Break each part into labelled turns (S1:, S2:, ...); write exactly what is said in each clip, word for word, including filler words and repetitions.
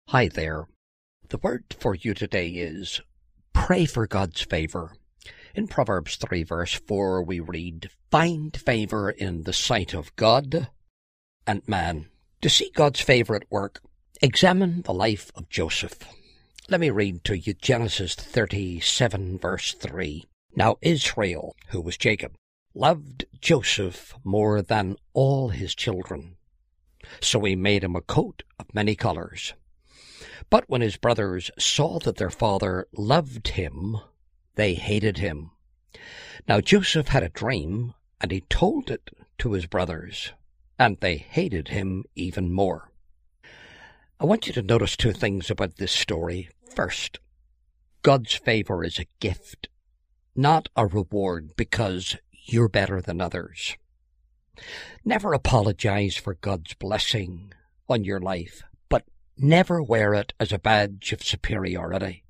S1: Hi there. The word for you today is pray for God's favor. In Proverbs three verse four we read, "Find favor in the sight of God and man." To see God's favor at work, examine the life of Joseph. Let me read to you Genesis thirty-seven verse three. Now Israel, who was Jacob, loved Joseph more than all his children. So he made him a coat of many colors. But when his brothers saw that their father loved him, they hated him. Now Joseph had a dream, and he told it to his brothers, and they hated him even more. I want you to notice two things about this story. First, God's favor is a gift, not a reward because you're better than others. Never apologize for God's blessing on your life, but never wear it as a badge of superiority.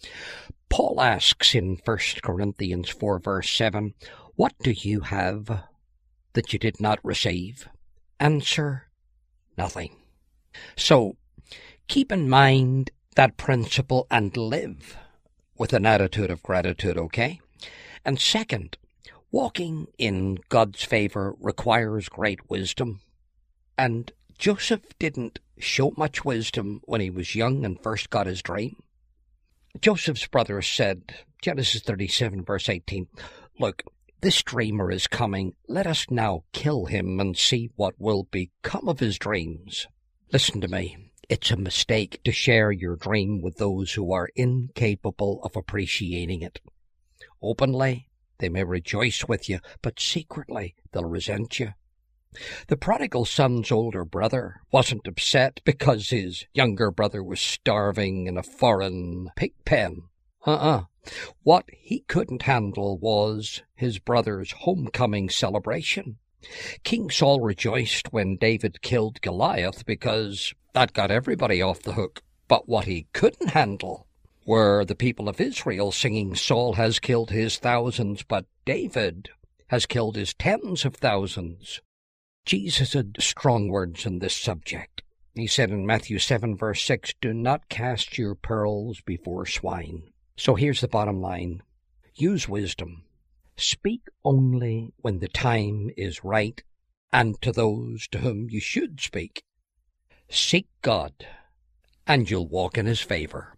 S1: Paul asks in First Corinthians four verse seven, "What do you have that you did not receive?" Answer, nothing. So, keep in mind that principle and live with an attitude of gratitude, okay? And second, walking in God's favor requires great wisdom. And Joseph didn't show much wisdom when he was young and first got his dream. Joseph's brothers said, Genesis thirty-seven verse eighteen, "Look, this dreamer is coming. Let us now kill him and see what will become of his dreams." Listen to me. It's a mistake to share your dream with those who are incapable of appreciating it. Openly, they may rejoice with you, but secretly they'll resent you. The prodigal son's older brother wasn't upset because his younger brother was starving in a foreign pig pen. Uh-uh. What he couldn't handle was his brother's homecoming celebration. King Saul rejoiced when David killed Goliath because that got everybody off the hook. But what he couldn't handle were the people of Israel singing, "Saul has killed his thousands, but David has killed his tens of thousands." Jesus had strong words on this subject. He said in Matthew seven verse six, "Do not cast your pearls before swine." So here's the bottom line. Use wisdom. Speak only when the time is right and to those to whom you should speak. Seek God, and you'll walk in his favor.